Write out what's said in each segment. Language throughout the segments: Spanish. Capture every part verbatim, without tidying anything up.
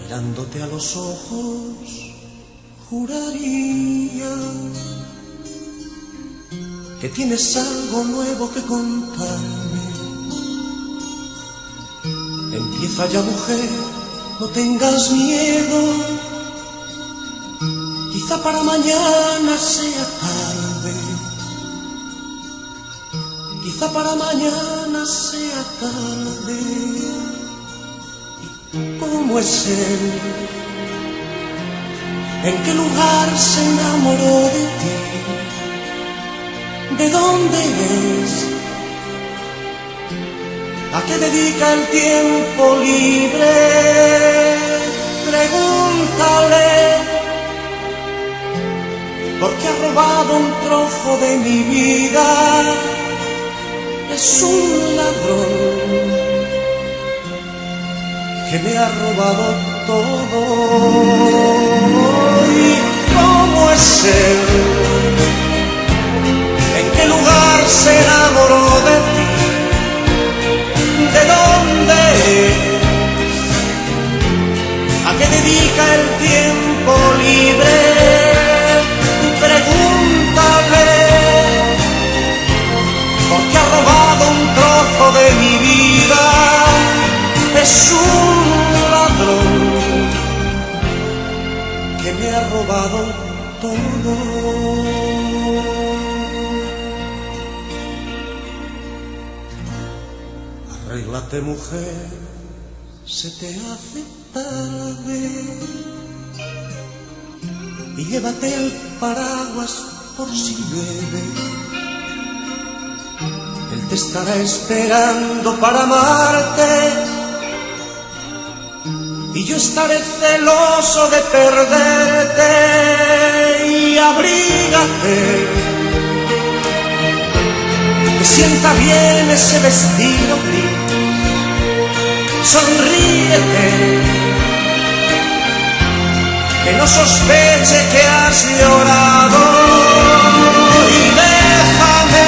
mirándote a los ojos, juraría que tienes algo nuevo que contarme. Empieza ya, mujer, no tengas miedo. Quizá para mañana sea tarde, quizá para mañana sea tarde. ¿Y cómo es él? ¿En qué lugar se enamoró de ti? ¿De dónde es? ¿A qué dedica el tiempo libre? Pregúntale, porque ha robado un trozo de mi vida. Es un ladrón que me ha robado todo. ¿Y cómo es él? ¿En qué lugar se enamoró de ti? ¿De dónde es? ¿A qué dedica el tiempo libre? Pregúntale, porque ha robado un trozo de mi vida. Es un ladrón que me ha robado todo. Arréglate, mujer, se te hace tarde, y llévate el paraguas por si llueve. Él te estará esperando para amarte, y yo estaré celoso de perderte. Y abrígate, que sienta bien ese vestido gris. Sonríete, que no sospeche que has llorado. Y déjame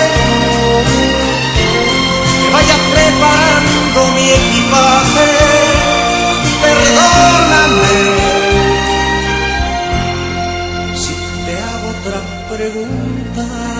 que vaya preparando mi equipaje. Perdóname si te hago otra pregunta.